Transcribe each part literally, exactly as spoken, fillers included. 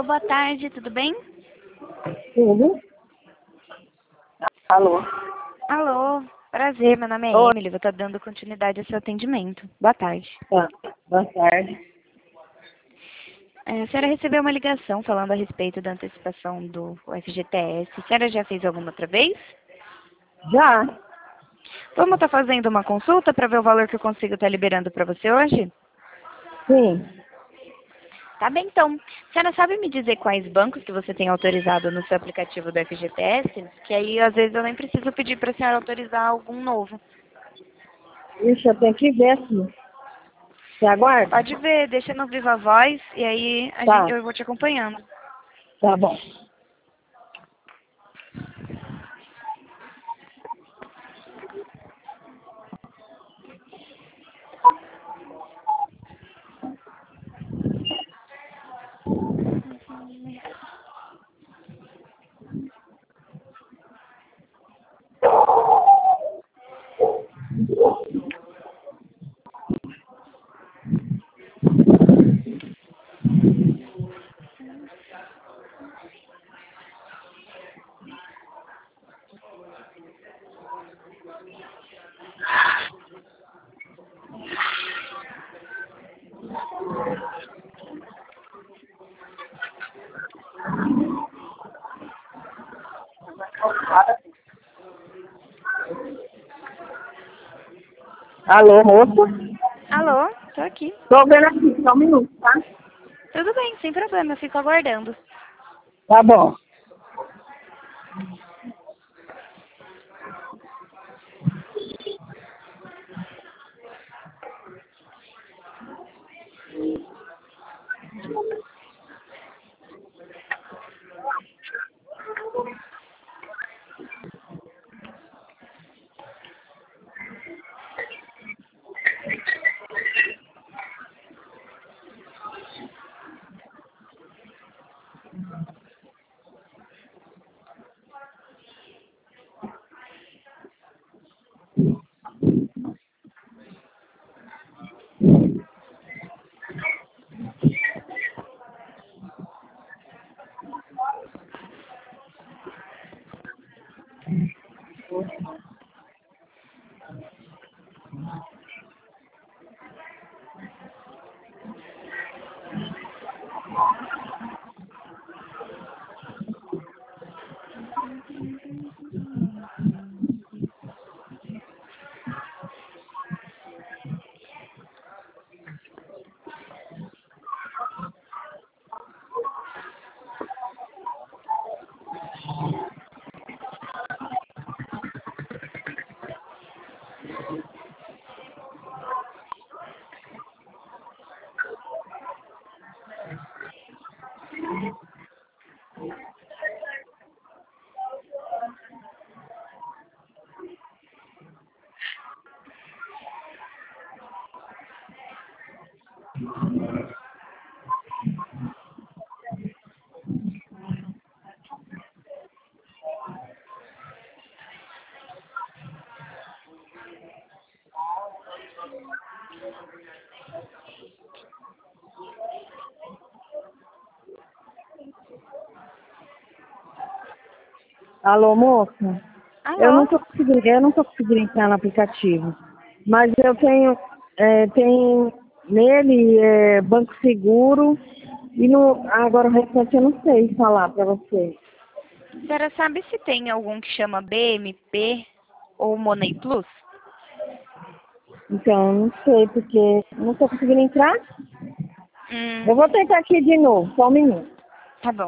Alô, boa tarde, tudo bem? Tudo. Alô. Alô, prazer, meu nome é Oi. Emily, vou estar dando continuidade ao seu atendimento. Boa tarde. Tá. Boa tarde. É, a senhora recebeu uma ligação falando a respeito da antecipação do F G T S. A senhora já fez alguma outra vez? Já? Vamos estar fazendo uma consulta para ver o valor que eu consigo estar liberando para você hoje? Sim. Tá bem, então. A senhora sabe me dizer quais bancos que você tem autorizado no seu aplicativo do F G T S? Que aí, às vezes, eu nem preciso pedir para a senhora autorizar algum novo. Ixi, eu tenho que ver sim. Você aguarda? Pode ver, deixa no Viva Voz e aí a gente, Tá. eu vou te acompanhando. Tá bom. Alô, moça? Alô, tô aqui. Tô vendo aqui, só um minuto, tá? Tudo bem, sem problema, eu fico aguardando. Tá bom. Alô, moça? Eu não Alô? tô conseguindo, eu não tô conseguindo entrar no aplicativo. Mas eu tenho, é, tem nele é, Banco Seguro e no, agora o restante eu não sei falar pra você. A senhora sabe se tem algum que chama B M P ou Money Plus? Então, eu não sei, porque não tô conseguindo entrar. Hum, Eu vou tentar aqui de novo, só um minuto. tá bom.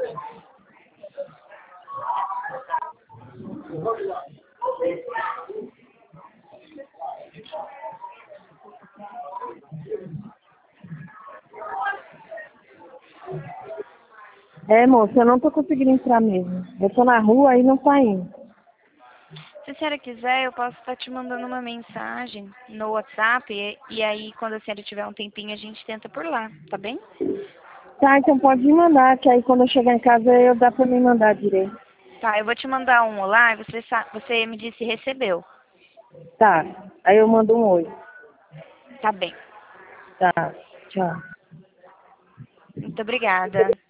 É, moça, eu não tô conseguindo entrar mesmo. Eu tô na rua e não tá indo. Se a senhora quiser, eu posso estar te mandando uma mensagem no WhatsApp e, e aí quando a senhora tiver um tempinho a gente tenta por lá, tá bem? Tá, então pode me mandar, que aí quando eu chegar em casa eu dá pra me mandar direito. Tá, eu vou te mandar um olá e você, sa- você me disse se recebeu. Tá, aí eu mando um oi. Tá bem. Tá, tchau. Muito obrigada.